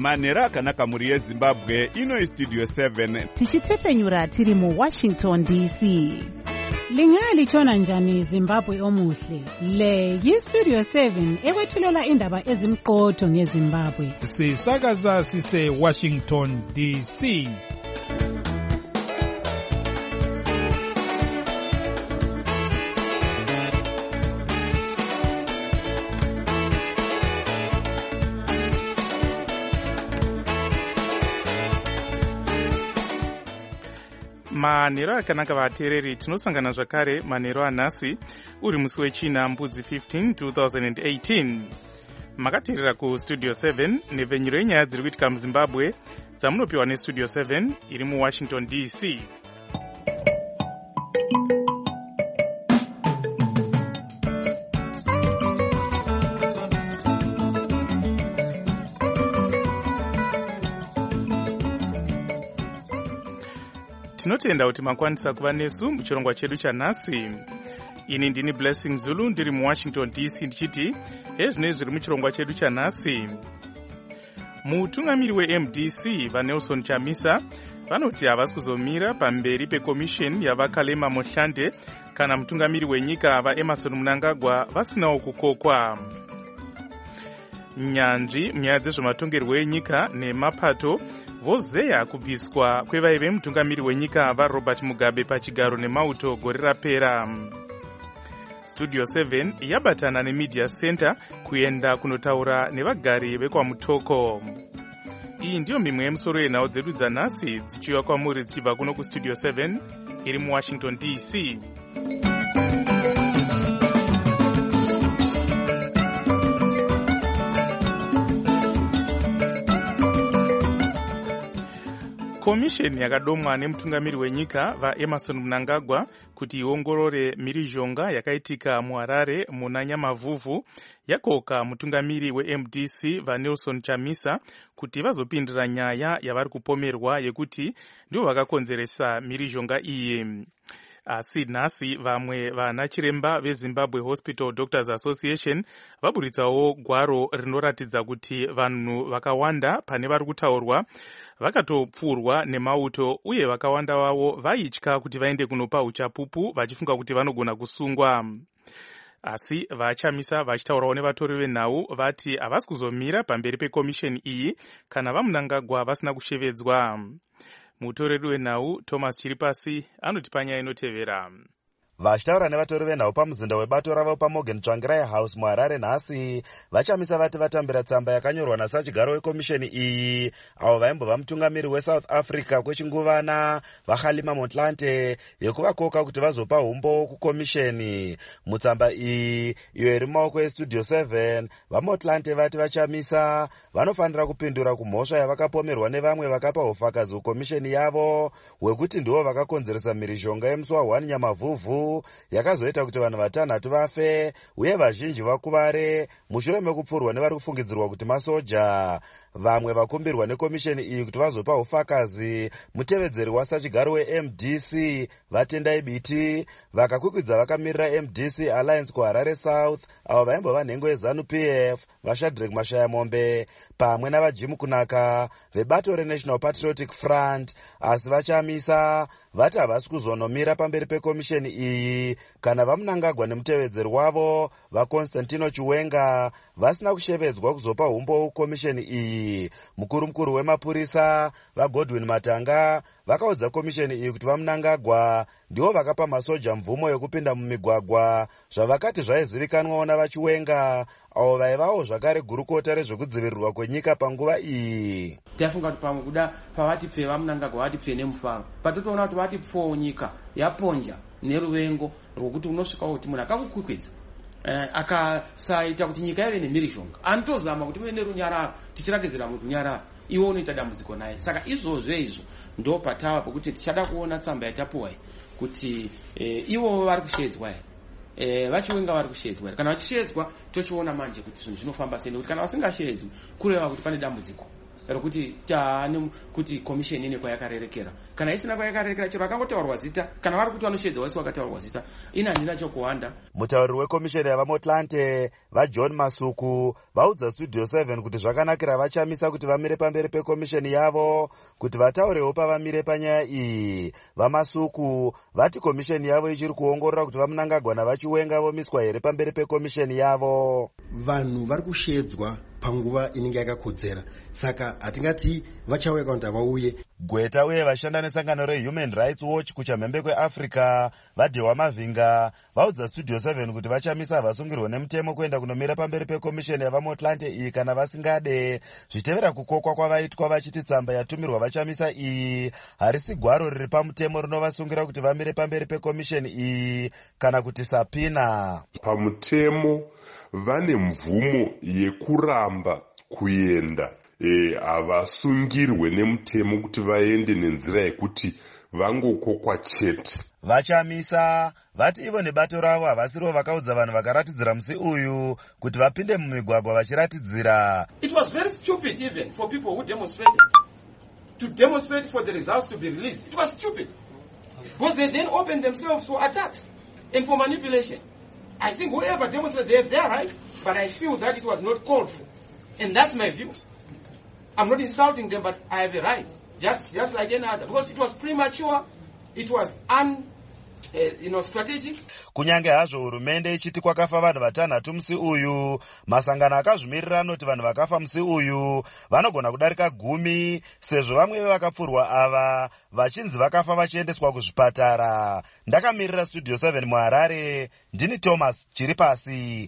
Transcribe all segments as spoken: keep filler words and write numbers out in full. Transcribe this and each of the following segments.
manhero akanaka mhuri yezimbabwe. Ino Studio seven tichitepfenyura tiri mu Washington D C. Lingalitshona njani Zimbabwe omuhle? Le yi-Studio seven ekwethulela indaba ezimqotho ngeZimbabwe. Sisakaza sise Washington D C. Manhero akanaka vateereri, tinosangana zvakare manhero anhasi uri musi wechina mbudzi fifteen twenty eighteen. Makateerera ku Studio seven nepfenyuro yenyaya dziri kuitika muZimbabwe dzamunopiwa neStudio seven iri muWashington D C. Tinotenda kuti makwanisa kuva nesu muchirongwa chedu chanhasi. Ini ndini Blessing Zulu ndiri muWashington D C ndichiti ezvinezvi zviri muchirongwa chedu chanhasi. Mutungamiri weM D C vaNelson Chamisa vanoti havasi kuzomira pamberi pekomisheni yavakalema Mohlande kana mutungamiri wenyika vaEmerson Mnangagwa vasinawo kukokwa. Nyanzvi munyaya dzezvematongerwo enyika nemapato vozeya kubviswa kwevaive mutungamiri wenyika vaRobert Mugabe pachigaro nemauto gore rapera. Studio seven yabatana neMedia Center kuenda kunotaura nevagari vekwamutoko. Iyi ndiyo mimwe yemusoro yenhau dzedu dzanhasi dzichiuya kwamuri dzichibva kuno kuStudio seven iri muWashington D C. Komisheni yakadomwa nemutungamiri wenyika vaEmerson Mnangagwa kuti iongorore mhirizhonga yakaitika muHarare muna Nyamavhuvhu yakoka mutungamiri weM D C vaNelson Chamisa kuti vazopindira nyaya yavari kupomerwa yekuti ndivo vakakonzeresa mhirizhonga iyi. Asi nhasi vamwe vana chiremba veZimbabwe Hospital Doctors Association vaburitsawo gwaro rinoratidza kuti vanhu vakawanda pane vari kutaurwa vakatopfurwa nemauto uye vakawanda wavo vaitya kuti vaende kunopa uchapupu vachifunga kuti vanogona kusungwa. Asi vaChamisa vachitaurawo nevatori venhau vati havasi kuzomira pamberi pekomisheni iyi kana vaMnangagwa vasina kushevedzwa. Mutori wenhau Thomas Chiripasi anoti panyaya inotevera. Vachitaura nevatori venhau pamuzinda webato ravo paMorgan Tsvangirai House muHarare nhasi vaChamisa vati vatambira tsamba yakanyorwa nasachigaro wekomisheni iyi avo vaimbova mutungamiri weSouth Africa kwechinguvana vaKhalima Motlanthe yekuvakoka kuti vazopa umbo kukomisheni. Mutsamba iyi iyo iri mumaoko eStudio seven vaMotlanthe vati vaChamisa vanofanira kupindura kumhosva yavakapomerwa nevamwe vakapa ufakazi kukomisheni yavo wekuti ndivo vakakonzeresa mhirizhonga yemusi wa1 Nyamavhuvhu yakazoita kuti vanhu vatanhatu vafe uye vazhinji vakuvare mushure mekupfurwa nevari kufungidzirwa kuti masoja. Vamwe vakumbirwa nekomisheni iyi kuti vazopa ufakazi mutevedzeri wasachigaro weM D C Vatendai Biti vakakwikwidza vakamirira M D C Alliance kuHarare South avo vaimbova nhengo yeZanu P F vaShadrack Mashaya Mombe pamwe navaJim Kunaka vebato reNational Patriotic Front. Asi vaChamisa vati havasi kuzonomira pamberi pekomisheni iyi kana vaMnangagwa nemutevedzeri wavo vaConstantino Chiwenga vasina kushevedzwa kuzopa umbo kukomisheni iyi. Mukuru mukuru wemapurisa vaGodwin Matanga vakaudza komisheni iyi kuti vaMnangagwa ndivo vakapa masoja mvumo yekupinda mumigwagwa zvavakati zvaizivikanwawo navaChiwenga avo vaivawo zvakare gurukota rezvekudzivirirwa kwenyika panguva iyi. Taifunga kuti pamwe kuda pavati pfe vaMnangagwa vati pfe nemufaro patotoona kuti vati pfo nyika yaponja neruvengo rwokuti unosvika kuti munhu akakukwikwidza eh, akasaita kuti nyika yave nemhirizhonga anotozama kuti muve nerunyararo tichiragedzera murunyararo iwo unoita dambudziko naye. Saka izvozvo izvo ndo patava pokuti tichada kuona tsamba yatapuwa kuti eh, ivo vari kushedzwa here eh vaChiwenga vari kushedzwa kana vachishedzwa tochiona manje kuti zvinhu zvinofamba sei, kana vasingashedzwi kureva kuti pane dambudziko. rekuti taani kuti komisheni ine kwayakarerekera. Kana isina kwayakarerekera chero akangotaurwa zita, kana vari kuti vanoshedza wese wakataurwa zita, ina handina chokuwanda. Mutauri wekomisheni yavamotlante vaJohn Masuku vaudza Studio seven kuti zvakanakira vachamisa kuti vamire pamberi pekomisheni yavo kuti vataurewo pavamire panyaya iyi. VaMasuku vati komisheni yavo ichiri kuongorora kuti vaMnangagwa navaChiwenga vomiswa here pamberi pekomisheni yavo. Vanhu vari kushedzwa panguva inenge yakakodzera, saka hatingati vachauya kana kuti havauye. Gweta uye vashanda nesangano reHuman Rights Watch kuchamhembe kweAfrica vaDhewa Mavhinga vaudza Studio seven kuti vachamisa vasungirwa nemutemo kuenda kunomira pamberi pekomisheni yavaMotlante iyi kana vasingade, zvitevera kukokwa kwavaitwa vachiti tsamba yatumirwa vachamisa iyi harisi gwaro riri pamutemo rinovasungira kuti vamire pamberi pekomisheni iyi kana kuti sapina. Pamutemo vane mvumo yekuramba kuenda e, havasungirwe nemutemo kuti vaende nenzira yekuti vangokokwa chete. Vachamisa vati ivo nebato ravo havasirivo vakaudza vanhu vakaratidzira musi uyu kuti vapinde mumigwagwa vachiratidzira. It was very stupid even for people who demonstrated to demonstrate for the results to be released. It was stupid because they then opened themselves for attacks and for manipulation. I think whoever demonstrated, they have their right, but I feel that it was not called for. And that's my view. I'm not insulting them, but I have a right, just just like any other, because it was premature, it was un, uh, you know, strategic. Kunyange hazvo hurumende ichiti kwakafa vanhu vatanhatu musi uyu, masangano akazvimirira anoti vanhu vakafa musi uyu vanogona kudarika gumi, sezvo vamwe vevakapfurwa ava vachinzi vakafa vachiendeswa kuzvipatara. Ndakamirira Studio seven muHarare, ndini Thomas Chiripasi.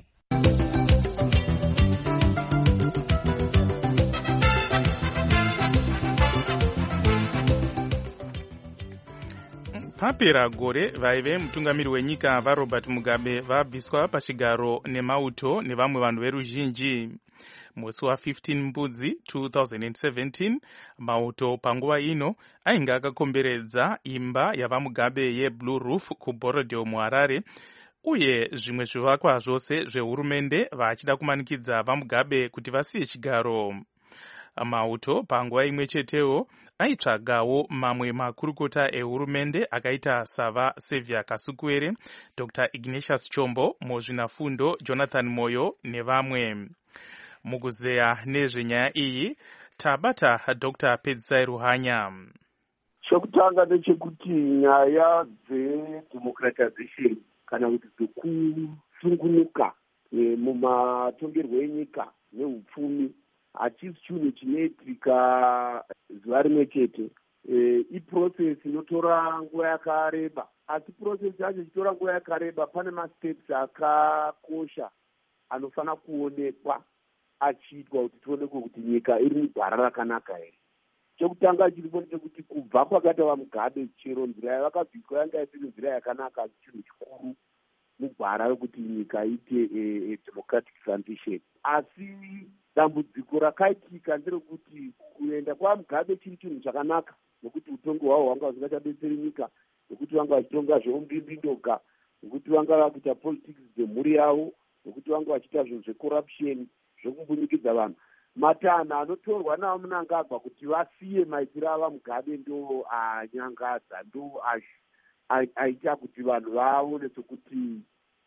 Papera gore vaive mutungamiri wenyika vaRobert Mugabe vabviswa pachigaro nemauto nevamwe vanhu veruzhinji. Musi wa15 Mbudzi two thousand seventeen, mauto panguva ino ainge akakomberedza imba yavaMugabe yeBlue Roof kuBorodeo muHarare, uye zvimwe zvivakwa zvose zvehurumende vachida kumanikidza vaMugabe kuti vasiye chigaro. Mauto panguva imwe chetewo aitsvagawo mamwe makurukota ehurumende akaita sava Sevia Kasukuere, Doctor Ignatius Chombo, muzvinafundo Jonathan Moyo nevamwe. Mukuzeya nezvenyaya iyi tabata Doctor Pedzisai Ruhanya. Chokutanga ndechekuti nyaya dzedemocratization kana kuti dzekusungunuka mumatongerwo enyika neupfumi hachisi chinhu chinoitika zuva rimwe chete. Iprocess inotora nguva yakareba, asi process yacho ichitora nguva yakareba pane masteps akakosha anofanira kuonekwa achiitwa kuti tionekwe kuti nyika iri mugwara rakanaka here. Chokutanga chiripo ndechekuti kubva kwakaita vaMugabe chero nzira yavakabviswa yanga isiri nzira yakanaka, chinhu chikuru mugwara rekuti nyika iite democratic transition. Asi dambudziko rakaitika nderekuti kuenda kwaMugabe chiri chinhu chakanaka, nokuti utongi hwavo hwanga husingachabetseri nyika, nokuti vanga vachitonga zveumbindindoga, nokuti vanga vakuita politics dzemhuri yavo, nokuti vanga vachiita zvinhu zvecorruption zvekumbundikidza vanhu. Matanha anotorwa navaMnangagwa kuti vasiye maitiro avaMugabe ndo anyangadza, ndo aita kuti vanhu vaone sekuti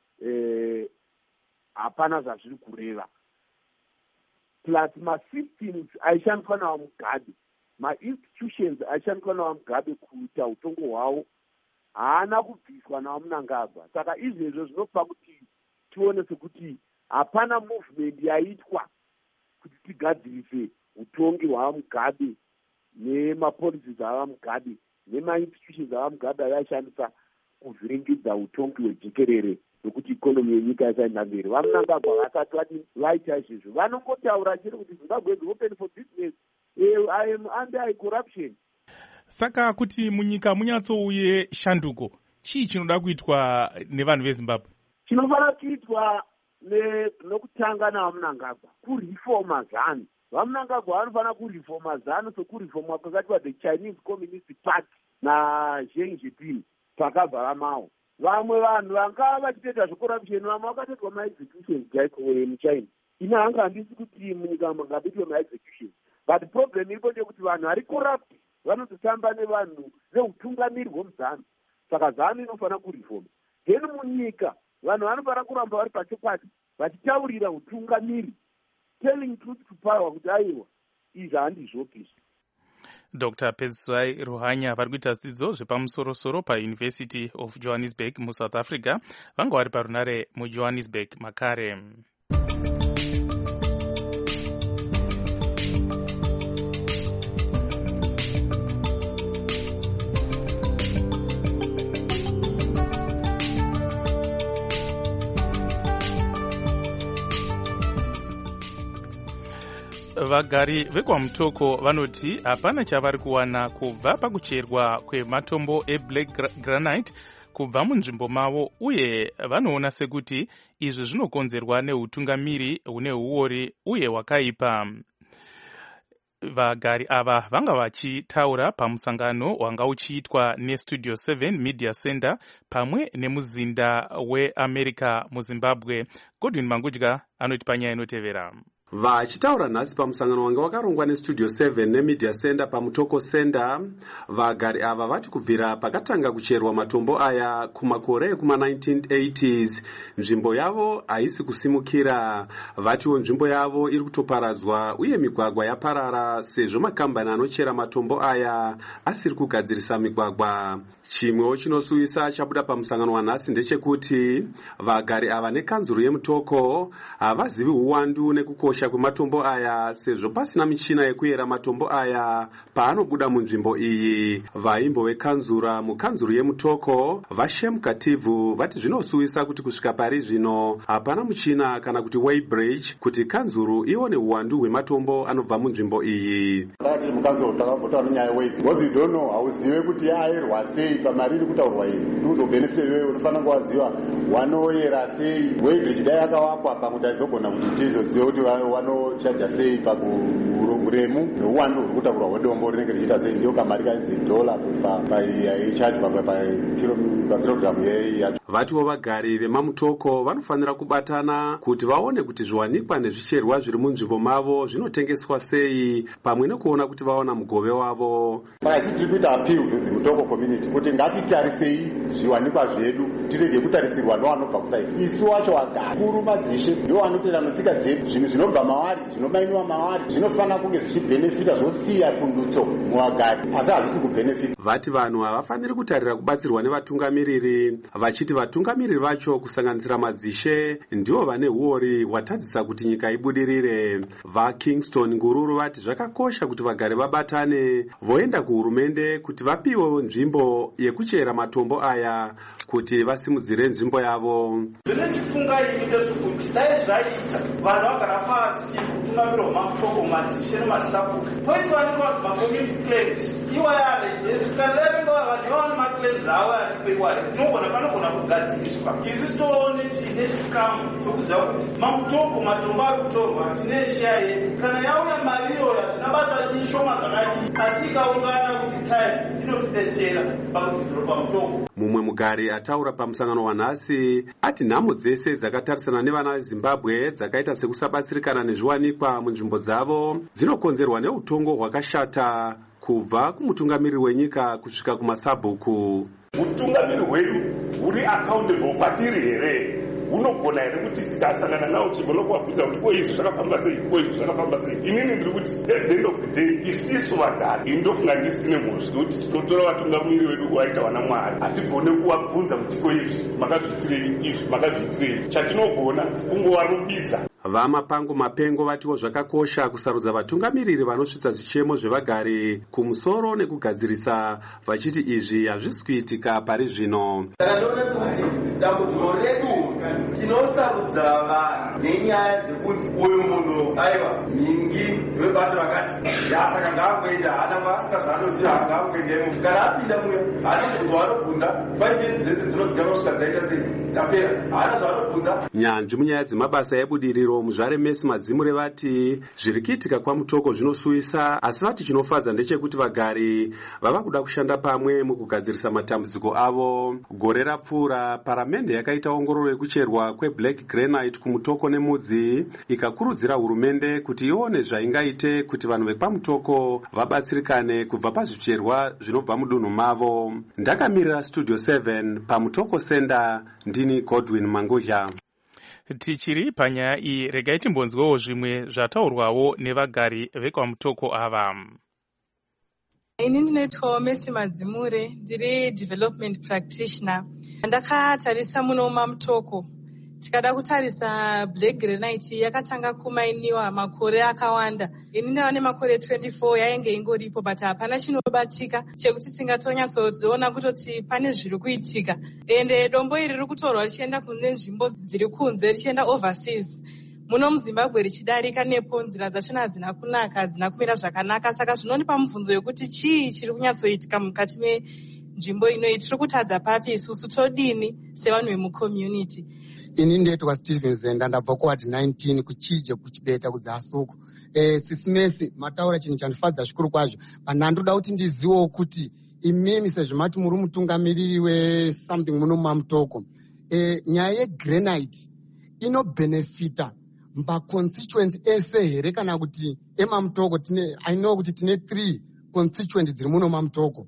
hapana zvazviri kureva. Plus masystems aishandiswa navaMugabe, mainstitutions aishandiswa navaMugabe kuita utongo hwavo haana kubviswa navaMnangagwa. Saka izvezvo zvinopa kuti tione sekuti hapana movement yaitwa kuti tigadzirise utongi hwavaMugabe nemapolicies avaMugabe nemainstitutions avaMugabe avaishandisa kuvhiringidza utongi hwejekerere nokuti ikonomi yenyika yasaenda mberi. VaMnangagwa vasati vati vaita izvezvo, vanongotaura chete kuti Zimbabwe is open for business, I am under corruption. Saka kuti munyika munyatsouye shanduko, chii chinoda kuitwa nevanhu veZimbabwe? Chinofanira kuitwa nokutanga navaMnangagwa kurifoma zanu. VaMnangagwa vanofanira kurifoma zanu sekurifoma kwakaitwa the Chinese Communist Party naZheng Xiaoping pakabva vamao. Vamwe vanhu vanga vachitoita zvecorruption, vamwe vakatoitwa maexecutions jaiko muchina. Ina hanga handisi kuti munyika mangabitwe maexecutions. but problem iripo ndekuti vanhu vari corrupt vanototamba nevanhu neutungamiri hwemuzanu. Saka zanu inofanira kureform. Then munyika vanhu vanofanira kuramba vari pachokwadi vachitaurira utungamiri, telling truth to power kuti aiwa izvi handizvopiswa. Doctor Peziswai Ruhanya vari kuita dzidzo zvepamusoro-soro paUniversity of Johannesburg muSouth Africa vanga vari parunare muJohannesburg makare. Vagari vekwaMutoko vanoti hapana chavari kuwana kubva pakucherwa kwematombo eBlack Granite kubva munzvimbo mavo, uye vanoona sekuti izvi zvinokonzerwa neutungamiri hune huori uye hwakaipa. Vagari ava vanga vachitaura pamusangano wanga uchiitwa neStudio seven Media Center pamwe nemuzinda weAmerica muZimbabwe. Godwin Mangudya anoti panyaya inotevera. Vachitaura nhasi pamusangano wanga wakarongwa neStudio seven neMedia Center paMutoko Center, vagari ava vati kubvira pakatanga kucherwa matombo aya kumakore ekuma nineteen eighties nzvimbo yavo haisi kusimukira. Vatiwo nzvimbo yavo iri kutoparadzwa uye migwagwa yaparara sezvo makambani anochera matombo aya asiri kugadzirisa migwagwa. Chimwewo chinosuyisa chabuda pamusangano wanhasi ndechekuti vagari ava nekanzuru yeMutoko havazivi uwandu nekukosha kwematombo aya sezvo pasina michina yekuyera matombo aya paanobuda munzvimbo iyi. Vaimbo vekanzura mukanzuru yeMutoko Vashem Kativu vati zvinosuyisa kuti kusvika pari zvino hapana muchina kana kuti weighbridge kuti kanzuru ione uwandu hwematombo anobva munzvimbo iyi. Takati mukanzuru takabota nyaya weight because you don't know hauzive kuti airwa sei pamari iri kutaurwa iyi ndizo benefit yewe unofanira kuziva wanoyera sei weighbridge dai yakawakwa pakuti aizogona kuti tizoziva kuti wanochaja sei pakuremu neuwandu huri kutakurwa hwedombo rinenge richiita sei, ndio kamari kainzi dola paichaji pakilogramu yacho. Vatiwo vagari vemaMutoko vanofanira kubatana kuti vaone kuti zviwanikwa nezvicherwa zviri munzvimbo mavo zvinotengeswa sei pamwe nekuona kuti vaona mugove wavo. Saka isi tiri kuita appeal to the Mutoko community kuti ngatitarisei zviwanikwa zvedu tirege kutarisirwa nevanobva kusaidi. Isu wacho vagari kuru madzishe ndio vanotera netsika dzedu, zvinhu zvinobva mavari zvinobainiwa mavari zvinofanira kunge zvichibhenefita zvosiya kundutso muvagari asi hazvisi kubhenefita. Vati vanhu havafaniri kutarira kubatsirwa nevatungamiriri, vachiti vatungamiriri vacho kusanganisira madzishe ndivo vane huori hwatadzisa kuti nyika ibudirire. VaKingston Ngururu vati zvakakosha kuti vagari vabatane voenda kuhurumende kuti vapiwe nzvimbo yekuchera matombo aya kuti vasimudzire nzvimbo yavo. Zvinochifunga ini ndezvekuti dai zvaita vanhu vagara pasi kutungamira wemaMutoko madzishe nemasapu poitwanikwa macommunity claims iwa yave jesu kandavenga vanhu vaone maclaims avo aripewayo tinogona panogona kugadziriswa. Isi toone tine chikamu chokuziva kuti maMutoko matombo ari kutorwa tine share yedu kana yauya mari iyoyo tina basa ishoma zvakadii asi ikaungana kuti time inotidetsera pakudziviropa Mutoko. Mumwe mugari ataura pamusangano wanhasi ati nhamo dzese dzakatarisana nevana veZimbabwe dzakaita sekusabatsirikana nezviwanikwa munzvimbo dzavo dzinokonzerwa neutongo hwakashata kubva kumutungamiri wenyika kusvika kumasabhuku. Utungamiri hwedu huri accountable kwatiri here? Unogona here kuti tikasangana nawo chigolo kuwabvunza kuti ko izvi zvakafamba sei, ko izvi zvakafamba sei? Inini ndiri kuti at the end of the day isisu vagari indofunga ndisi tine mhosvi kuti tinotora vatungamiri vedu vaita vana Mwari hatigone kuwabvunza kuti ko izvi makazviitirei, izvi makazviitirei. Chatinogona kungovarumbidza. Vamapango Mapengo vatiwo zvakakosha kusarudza vatungamiriri vanosvitsa zvichemo zvevagari kumusoro nekugadzirisa, vachiti izvi hazvisi kuitika pari zvino. Ndakaona kuti dambudziko redu tinosarudza vanhu nenyaya dzekuti uyu munhu aiwa mingi webato rakati yasaka ngaangoenda hana masika zvaanoziva ngaangoendemo kana apinda mumwe hana zvaanobvunza faivesi dzese dzinodzigama kusvika dzaita sei dzapera hana zvaanobvunza. Nyanzvi munyaya dzemabasa ebudiriro muzvare Mesi Madzimure vati zviri kuitika kwaMutoko zvinosuyisa, asi vati chinofadza ndechekuti vagari vava kuda kushanda pamwe mukugadzirisa matambudziko avo. Gore rapfuura paramende yakaita ongororo yekucherwa kweBlack Granite kuMutoko nemudzi ikakurudzira hurumende hurumende kuti ione zvaingaite kuti vanhu vepamutoko vabatsirikane kubva pazvicherwa zvinobva mudunhu mavo. Ndakamirira Studio seven pamutoko Center, ndini Godwin Manguzha. Tichiri panyaya iyi, regai timbonzwewo zvimwe zvataurwawo nevagari vekwamutoko ava. Ini ndinoitwawo Messi Madzimure, ndiri development practitioner. Ndakatarisa muno mamutoko. Tikada kutarisa black granite yakatanga kumainiwa makore akawanda. Ini ndava nemakore twenty-four yainge ingoripo, but hapana chinobatika chekuti tingatonyatsoona kutoti pane zviri kuitika. Ende dombo iri riri kutorwa richienda kune nzvimbo dziri kunze richienda overseas. Muno muZimbabwe richidarika nepo nzira dzachona hadzina kunaka, hadzina kumira zvakanaka. Saka zvinonipa mubvunzo yokuti chii chiri kunyatsoitika mukati menzvimbo inoyi. Tiri kutadza papi isusu, todini sevanhu vemucommunity? Ini ndoitwa Stephen Zenda, ndabva kuward nineteen kuchije kuchibeta kudzasuku. Eh sisi Messi mataura chinhu chandifadza zvikuru kwazvo. Pana ndoda kuti ndiziwo kuti imimi sezvimati muri mutungamiriri we something muno mamutoko. Eh nyaya yegranite ino benefita mba constituency ese here kana kuti emamutoko tine I know kuti tine three constituency dziri muno mamutoko.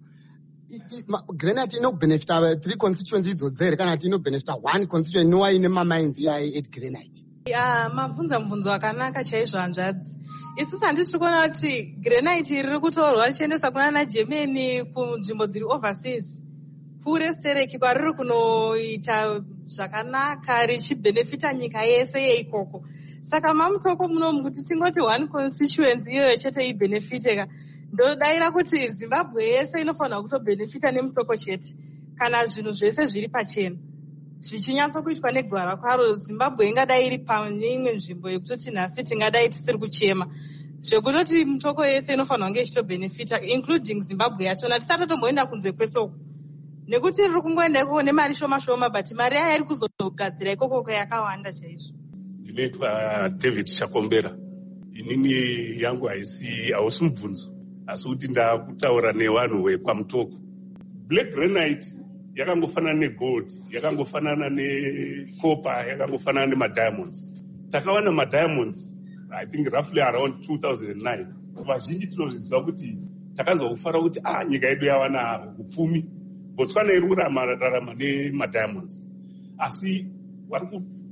Granite ino benefita three constituencies idzo kana kuti ino benefita one constituency no ine mamains yayi at granite. Ya mabvunza mubvunzo akanaka chaizvo hanzvadzi. Isusu handiti kuona kuti granite riri kutorwa richiendesa kuna naGermany kunzvimbo dziri overseas. Kure stereki kwariri kunoita zvakanaka richibenefita nyika yese yeikoko. Saka mamutoko munomu kuti tingoti one constituency iyoyo chete ibenefiteka. Ndodaira kuti Zimbabwe yese inofanira kutobenefita nemutoko chete kana zvinhu zvese zviri pachena. Zvichinyatso kuitwa negwara kwaro, Zimbabwe ingadai iri paimwe nzvimbo yekutoti nhasi tingadai tisiri kuchema. Zvekutoti mutoko yese inofanira kunge ichitobenefita including Zimbabwe yachona, tisatotomboenda kunze kwesoko. Nekuti riri kungoenda ikoko nemari shoma shoma, but mari yaya iri kuzogadzira ikoko yakawanda chaizvo. Ndinoitwa David Chakombera. Inini yangu haisi hausi mubvunzo, asi kuti ndakutaura nevanhu vekwamutoko. Black granite yakangofanana negold, yakangofanana necopper, yakangofanana nemadiamonds. Takawana madiamonds I think roughly around two thousand nine. Vazhinji tinozviziva kuti takanzwa kufara kuti ah nyika yedu yawana upfumi. Botswana iri kurarama nemadiamonds. Asi vari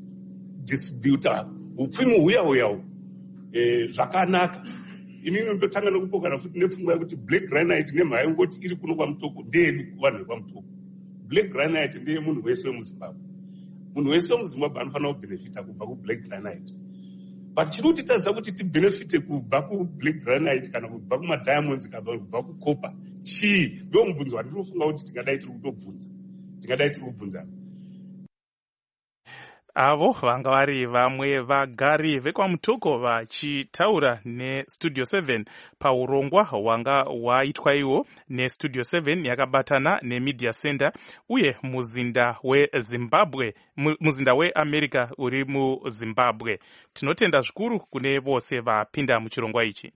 kudistributa upfumi huya huya eh zvakanaka. Inini ndotanga nokupokana futi nepfungwa yekuti black granite nemhaya ngoti iri kuno kwamutoko ndeyedu kuvanhu vekwamutoko. Black granite ndeye munhu wese wemuZimbabwe. Munhu wese wemuZimbabwe anofanira kubenefita kubva kublack granite. But chiri kuti taziva kuti tibenefite kubva kublack granite kana kubva kumadiamonds kana kubva kucopper chii? Ndo mubvunzo wandinofunga kuti tingadai tiri kutobvunza. Tingadai tiri kubvunza. Avo vanga vari vamwe vagari vekwamutoko vachitaura neStudio seven paurongwa hwanga hwaitwa iwo neStudio seven yakabatana neMedia Center uye muzinda weZimbabwe, muzinda weAmerica uri muZimbabwe. Tinotenda zvikuru kune vose vapinda muchirongwa ichi.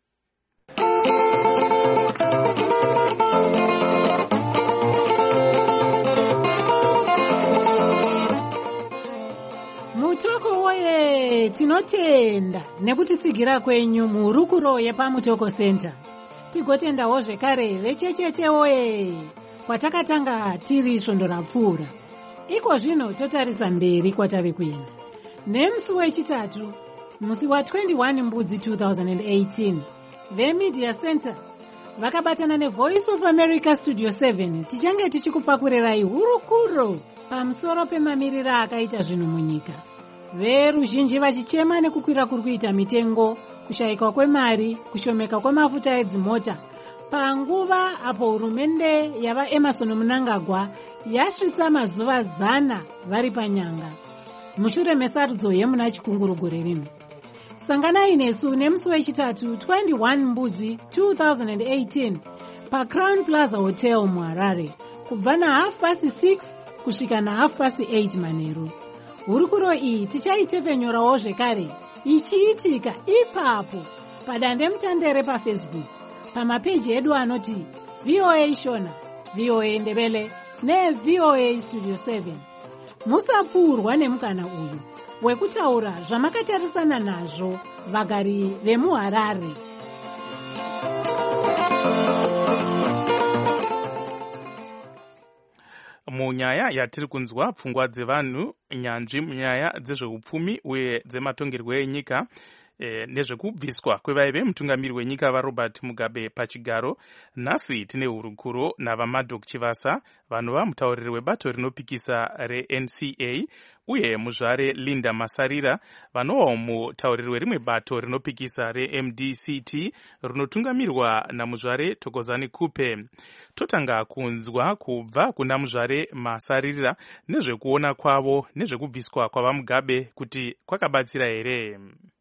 Mutoko woye, tinotenda nekutitsigira kwenyu murukuro yepamutoko Center. Tigotendawo zvekare vechecheche woye, kwatakatanga tiri svondo rapfuura. Iko zvino totarisa mberi kwatave kuenda. Nemusi wechitatu, musi wa twenty-one Mbudzi two thousand eighteen, veMedia Center vakabatana neVoice of America Studio seven tichange tichikupakurirai hurukuro pamusoro pemamirira akaita zvinhu munyika. Veruzhinji vachichema nekukwira kuri kuita mitengo, kushayikwa kwemari, kushomeka kwemafuta edzimota, panguva apo hurumende yava Emerson Mnangagwa yasvitsa mazuva zana vari panyanga mushure mesarudzo yemuna chikunguru gore rino. Sanganai nesu nemusi wechitatu twenty-one Mbudzi two thousand eighteen paCrown Plaza Hotel muHarare kubva na half past six kusvika na half past eight manheru. Hurukuro iyi tichaitefenyorawo zvekare ichiitika ipapo padande mutandere paFacebook pamapeji edu anoti V O A Shona, V O A Ndebele ne V O A Studio seven. Musapfuurwa nemukana uyu. wekutaura zvamakatarisana nazvo vagari vemuharare. Munyaya yatiri kunzwa pfungwa dzevanhu, nyanzvi munyaya dzezveupfumi uye dzematongerwo enyika e, nezvekubviswa kwevaive mutungamiri wenyika vaRobert Mugabe pachigaro. Nhasi tine hurukuro navaMaddock Chivasa, vanova mutauriri webato rinopikisa reN C A, uye muzvare Linda Masarira, vanovawo mutauriri werimwe bato rinopikisa reM D C T rinotungamirwa namuzvare Thokozani Kupe. Totanga kunzwa kubva kuna muzvare Masarira nezvekuona kwavo nezvekubviswa kwavaMugabe kuti kwakabatsira here.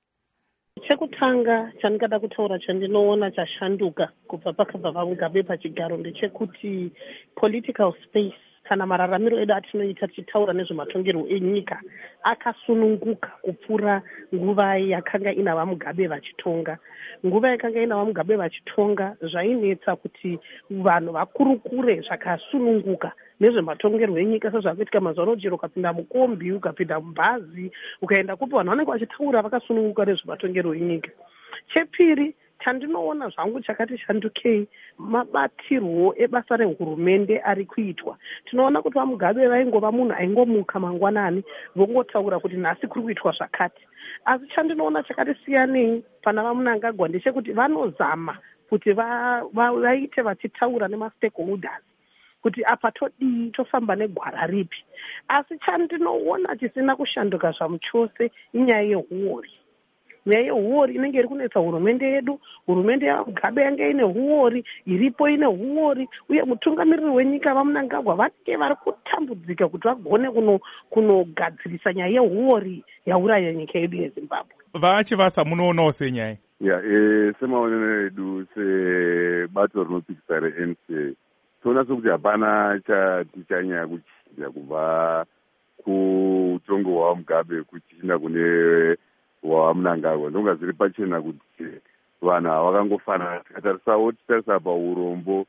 Chekutanga chandingada kutaura chandinoona chashanduka kubva pakabva vaMugabe pachigaro ndechekuti political space kana mararamiro edu atinoita tichitaura nezvematongerwo enyika akasununguka kupfuura nguva yakanga ina vaMugabe vachitonga. Nguva yakanga ina vaMugabe vachitonga zvainetsa kuti vanhu vakurukure zvakasununguka nezvematongerwo enyika sezvakuitika mazuva ano. Chero ukapinda mukombi, ukapinda mubhazi, ukaenda kupi vanhu vanenge vachitaura vakasununguka nezvematongerwo enyika. Chepiri chandinoona zvangu chakati shandukei mabatirwo ebasa rehurumende ari kuitwa. Tinoona kuti vaMugabe vaingova munhu aingomuka mangwanani vongotaura kuti nhasi kuri kuitwa zvakati. Asi chandinoona chakati siyanei pana vaMnangagwa ndechekuti vanozama kuti vaite vachitaura nemastakeholders kuti apa todii, tofamba negwara ripi. Asi chandinoona chisina kushanduka zvamuchose inyaya yehuori. Nyaya yehuori inenge iri kunetsa hurumende yedu. Hurumende yaMugabe yange ine huori, iripo ine huori, uye mutungamiriri wenyika vaMnangagwa vanenge vari kutambudzika kuti vagone kunogadzirisa nyaya yehuori yauraya nyika yedu yeZimbabwe. VaChivasa munoonawo senyaya? Ya, eh, semaonero edu sebato rinopikisa reN C A toona sokuti hapana chati chanyaya kuchinja kubva kutongo hwaMugabe kuchinda kune hwaMnangagwa. Ndonga zviri pachena kuti vanhu havakangofanana. Tikatarisawo titarisa paurombo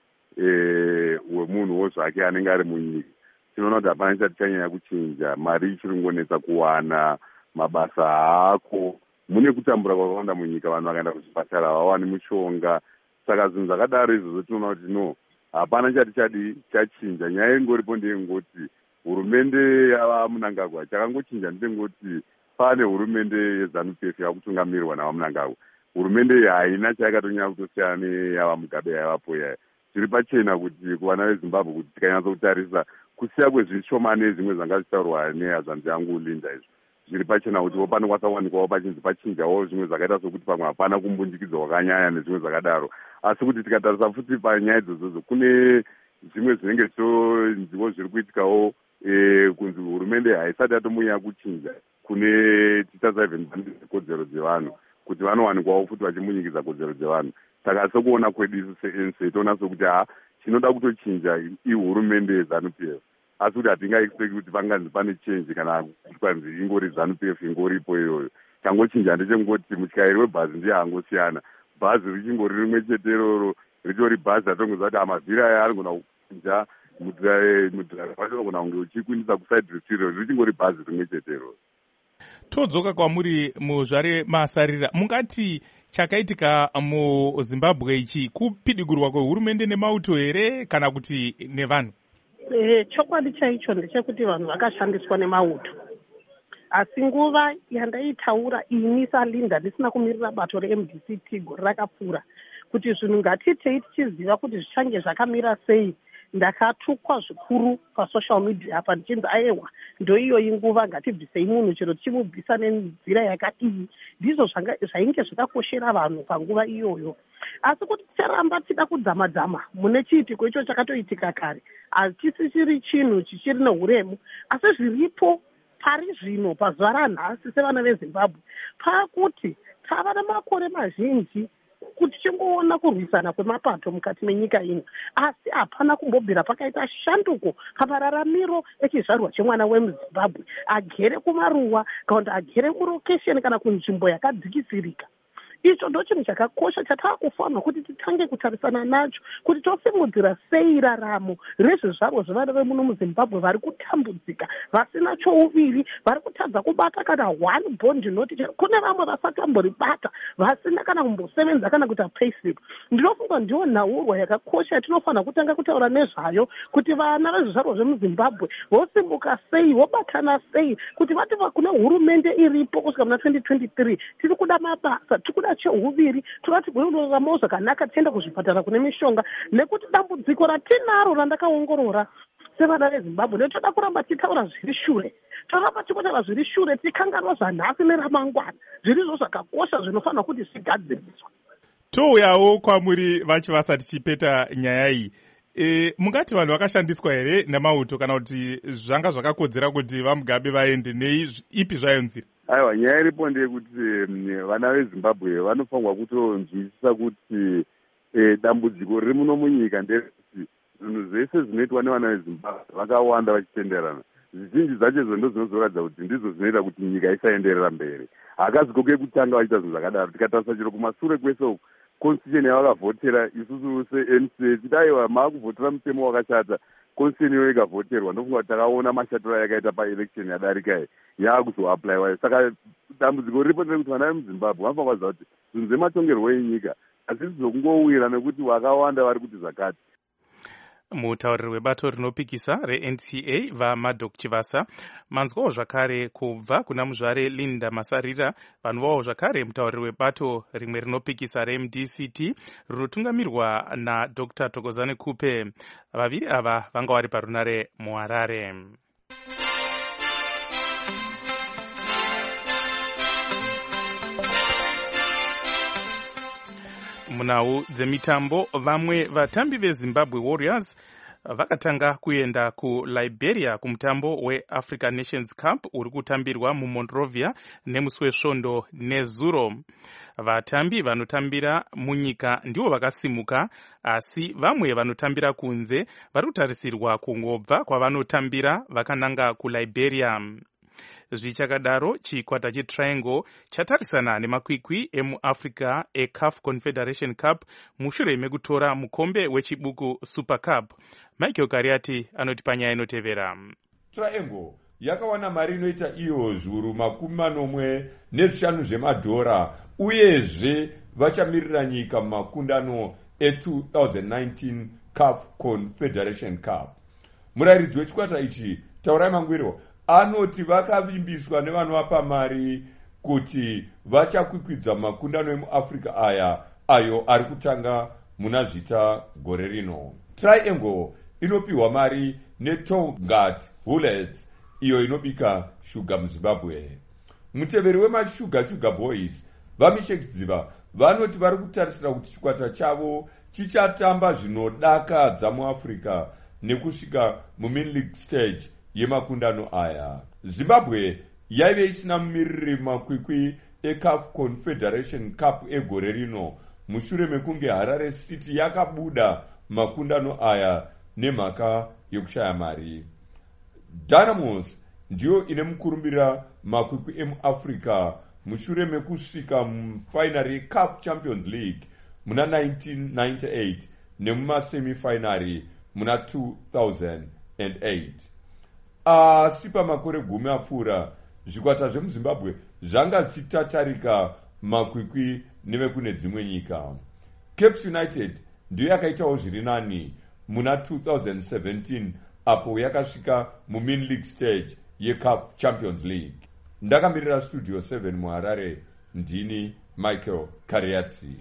hwemunhuwo zvake anenge ari munyika, tinoona kuti hapana chati chanyanya kuchinja. Mari ichiri kungonetsa kuwana, mabasa haako, mune kutambura kwakawanda munyika. Vanhu vakaenda kuzvipatara havawani mushonga. Saka zvinhu zvakadaro izvozvo tinoona kuti no, hapana chati chadi chachinja. Nyaya ingoripo ndeyengoti hurumende yavaMnangagwa chakangochinja ndechengoti pane hurumende yeZANU P F yakutungamirwa navaMnangagwa. Hurumende iyi haina chayakatonyanya kutosiyana neyavaMugabe yaivapo yaya. Zviri pachena kuti kuvana veZimbabwe kuti tikanyatsa kutarisa kusiya kwezvishomane zvimwe zvanga zvichitaurwa neyazvanzi yangu Linda izvo, zviri pachena kuti panokwanisa kuwanikwawo pachinzi pachinjawo zvimwe zvakaita sokuti pamwe hapana kumbundikidzwa kwakanyanya nezvimwe zvakadaro. Asi kuti tikatarisa futi panyaya idzodzo kune zvimwe zvinenge zvonziwo zviri kuitikawo kunzi hurumende haisati yatomunya kuchinja kune titarisa even kodzero dzevanhu kuti vanowanikwawo futi vachimunyikidza kodzero dzevanhu. Saka sokuona kwedu isu seN C A toona sokuti ha chinoda kutochinja ihurumende yeZANU P F, asi kuti hatingaexpect kuti panganzi pane change kana kuti kwanzi ingori ZANU P F ingoripo iyoyo. Changochinja ndechengoti mutyairi webhazi ndiye hangosiyana. Bhazi richingori rimwe chete iroro, ritori bhazi ratongoziva kuti amavhiri aya anogona kuchinja, mudhiraivha wacho unogona kunge uchikwinisa kusaidi risiro, richingori bhazi rimwe chete iroro. Todzoka kwamuri muzvare Masarira, mungati chakaitika muZimbabwe ichi kupidigurwa kwehurumende nemauto here kana kuti nevanhu? Eh, chokwadi chaicho ndechekuti vanhu vakashandiswa nemauto. Asi nguva yandaitaura ini saLinda ndisina kumirira bato reM D C T gore rakapfuura kuti zvinhu ngatitei tichiziva kuti zvichange zvakamira sei, ndakatukwa zvikuru pasocial media apa ndichinzi aiwa ndo iyoyi nguva ngatibvisei munhu chero tichimubvisa nenzira yakadii. Ndizvo zvainge zvakakoshera vanhu panguva iyoyo. Asi kuti ticharamba tida kudzama-dzama mune chiitiko icho chakatoitika kare, hachisi chiri chinhu chichiri nehuremu. Asi zviripo pari zvino pazuva ranhasi sevana veZimbabwe pakuti tava namakore mazhinji kuti chingoona kurwisana kwemapato mukati menyika ino, asi hapana kumbobvira pakaita shanduko pamararamiro echizvarwa chemwana wemuZimbabwe, agere kumaruwa kana kuti agere kurokesheni kana kunzvimbo yakadzikisirika. icho ndo chinhu chakakosha chataakufanira kuti titange kutarisana nacho kuti tosimudzira sei raramo rezvezvaro zvevana vemuno muzimbabwe vari kutambudzika vasina chouviri vari kutadza kubata kana one bond noti kune vamwe vasakamboribata vasina kana kumbosevenza kana kuita payslip. Ndinofunga ndiyo nhaurwa yakakosha yatinofanira kutanga kutaura nezvayo kuti vana vezvizvarwa zvemuzimbabwe vosimuka sei vobatana sei kuti vati kune hurumende iripo kusvika muna twenty twenty-three tiri kuda mabasa tiri kuda cheuviri toti tigoraramawo zvakanaka tienda kuzvipatara kune mishonga nekuti dambudziko ratinaro randakaongorora sevana vezimbabwe netoda kuramba titaura zviri shure toramba tikutaura zviri shure tikanganwa zvanhasi neramangwana zvirizvo zvakakosha zvinofanira kuti zvigadziriswa. Touyawo kwamuri vacho vasati chipeta nyaya iyi. E, mungati vanhu vakashandiswa here namauto kana kuti zvanga zvakakodzera kuti vaMugabe vaende nei ipi zvayo nzira? Aiwa, nyaya iripo ndeyekuti vana veZimbabwe vanofanirwa kutonzwisisa kuti e, dambudziko riri muno munyika nderekuti zvinhu zvese zvinoitwa nevana veZimbabwe vakawanda vachitenderana. Zvizhinji zvacho ndo zvinozoratidza kuti ndizvo zvinoita kuti nyika isaenderera mberi. Hakazikoke kutanga vachiita zvinhu zvakadaro. Tikatarisa chiro kumashure kwese uku constitution yavakavhotera isusu se-N C A tidaiwa maakuvhotera mutemo wakashata constitution iyo ikavhoterwa ndofunga kuti takaona mashatiro yakaita paelection yadarika iyi yaakuzoapplywa. Saka dambudziko riripo nderekuti vana vemuzimbabwe vanofanira kuziva kuti zvinhu zvematongerwo enyika hazvisi zvokungowira nekuti vakawanda vari kuti zvakati. Mutauriri webato rinopikisa re-N C A vaMadok Chivasa manzwawo zvakare kubva kuna muzvare Linda Masarira vanwawo zvakare mutauriri webato rimwe rinopikisa re-M D C T rinotungamirwa naDr Thokozani Kupe. Vaviri ava vanga vari parunare muHarare. Munhau dzemitambo vamwe vatambi veZimbabwe Warriors vakatanga kuenda kuLiberia kumutambo weAfrican Nations Cup uri kutambirwa muMonrovia nemusi wesvondo nezuro. Vatambi vanotambira munyika ndivo vakasimuka, asi vamwe vanotambira kunze vari kutarisirwa kungobva kwavanotambira vakananga kuLiberia. Zvichakadaro chikwata cheTriangle chatarisana nemakwikwi emuAfrica eCAF Confederation Cup mushure mekutora mukombe wechibuku Super Cup. Michael Kariati anoti panyaya inotevera. Triangle yakawana mari inoita iyo zviuru makumi manomwe nezvishanu zvemadhora uyezve vachamirira nyika mumakundano e-twenty nineteen CAF Confederation Cup. Murairidzi wechikwata ichi Taurai Mangwiro anoti vakavimbiswa nevanovapa mari kuti vachakwikwidza makundano emuAfrica aya ayo ari kutanga muna zvita gore rino. Triangle inopiwa mari neTongat Bullets iyo inobika shuga muZimbabwe. Muteveri wemashuga Sugar Boys vamishekidziva vanoti vari kutarisira kuti chikwata chavo chichatamba zvinodakadza muAfrica nekusvika muMin League stage yemakundano aya. Zimbabwe yaive isina mumiriri makwikwi eCAF Confederation Cup egore rino mushure mekunge Harare City yakabuda makundano aya nemhaka yekushaya mari. Dynamos ndiyo ine mukurumbira makwikwi emuAfrica mushure mekusvika mufinary yeCAF Champions League muna nineteen ninety-eight nemumasemifinary muna two thousand eight. Asi pamakore gumi apfuura zvikwata zvemuZimbabwe zvanga zvichitatarika makwikwi nevekune dzimwe nyika. Cape United ndiyo yakaitawo zviri nani muna two thousand seventeen apo yakasvika muMin League stage yeCAF Champions League. Ndakamirira Studio seven muHarare, ndini Michael Kariati.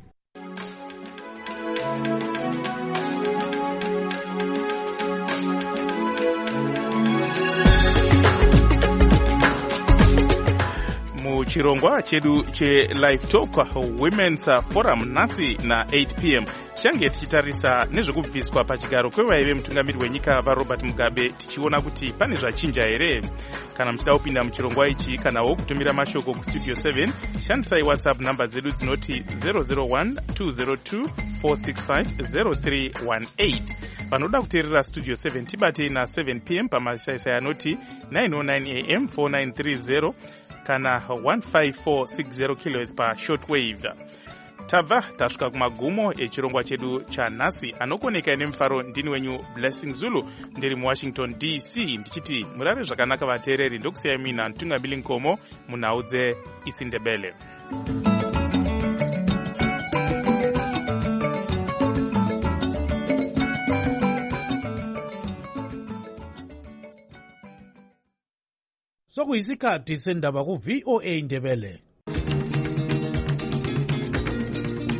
Muchirongwa chedu che Live Talk Women's Forum nasi na eight p m change tichitarisa nezvekubviswa pachigaro kwevaive mutungamiri wenyika vaRobert Mugabe tichiona kuti pane zvachinja here. Kana muchida kupinda muchirongwa ichi kanawo kutumira mashoko kustudio seven shandisai WhatsApp namba dzedu dzinoti zero zero one two zero two four six five zero three one eight. Vanoda kuteerera Studio seven tibate na seven p m pamasaisai anoti nine oh nine a m four nine three zero kana one five four six zero kilohertz pa shortwave. tabva tasvika kumagumo echirongwa chedu chanhasi. Anokoneka nemufaro ndini wenyu Blessing Zulu ndiri muWashington D C ndichiti murare zvakanaka vateereri. Ndokusiyai mina Ntungamiri Nkomo munhau dzeIsindebele. sokuyisikhathi sendaba ku V O A Ndebele.